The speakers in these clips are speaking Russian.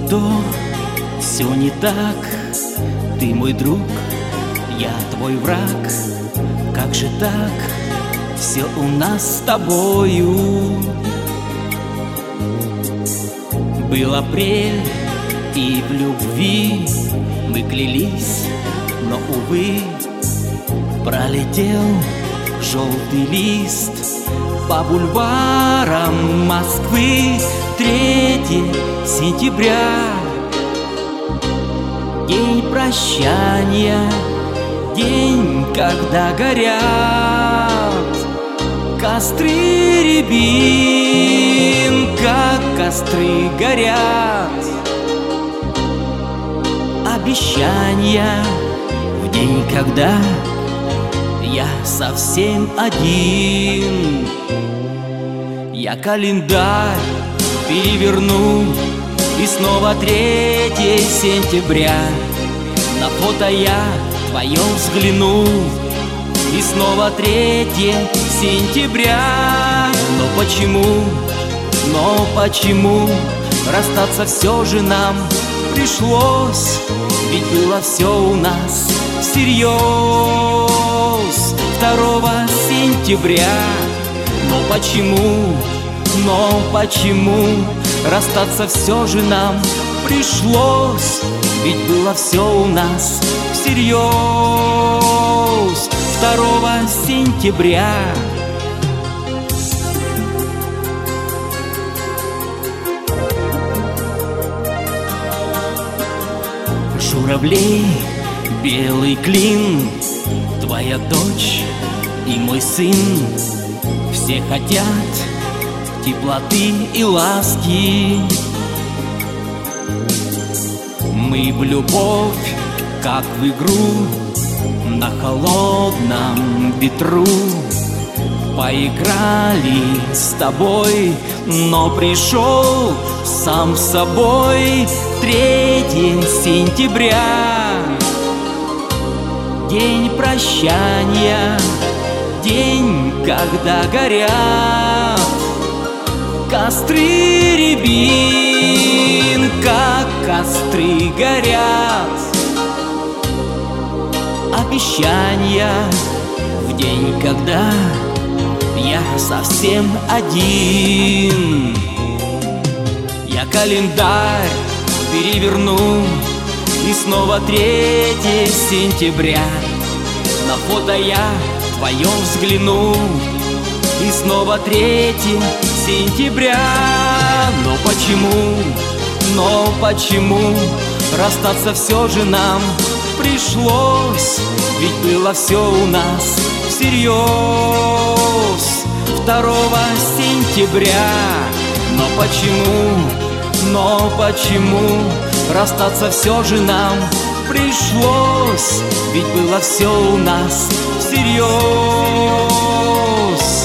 то, все не так. Ты мой друг, я твой враг. Как же так, все у нас с тобою. Был апрель, и в любви мы клялись, но, увы, пролетел желтый лист по бульварам Москвы. 3 сентября, день прощания, день, когда горят костры рябин, как костры горят обещания в день, когда я совсем один. Я календарь переверну, и снова 3 сентября. На фото я твое взгляну, и снова 3 сентября. Но почему расстаться все же нам пришлось? Ведь было все у нас всерьез. 2 сентября. Но почему расстаться все же нам пришлось? Ведь было все у нас всерьез. 2 сентября. Журавлей белый клин, твоя дочь и мой сын. Все хотят теплоты и ласки. Мы в любовь, как в игру, на холодном ветру поиграли с тобой, но пришел сам с собой 3 сентября. День прощания, день, когда горят костры рябин, как костры горят обещания в день, когда я совсем один. Я календарь переверну, и снова 3 сентября. На фото я твое взгляну, и снова 3 сентября. Но почему расстаться все же нам пришлось? Ведь было все у нас всерьез. 2 сентября. Но почему расстаться все же нам пришлось? Ведь было все у нас всерьез.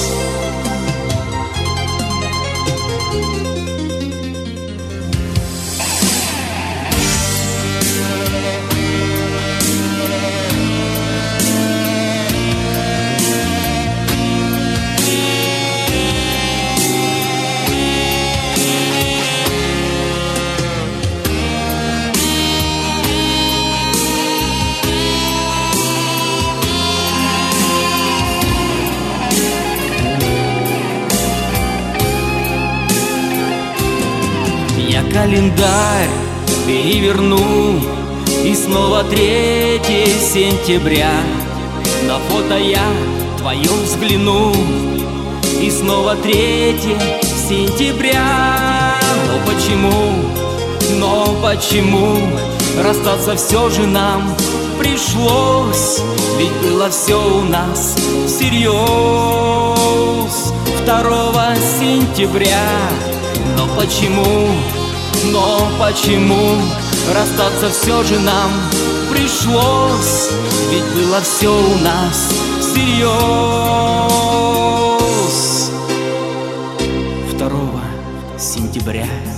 Я календарь переверну, и снова 3 сентября. На фото я твое взгляну, и снова 3 сентября. Но почему расстаться все же нам пришлось? Ведь было все у нас всерьез. 2 сентября. Но почему расстаться все же нам пришлось? Ведь было все у нас всерьез. 2 сентября.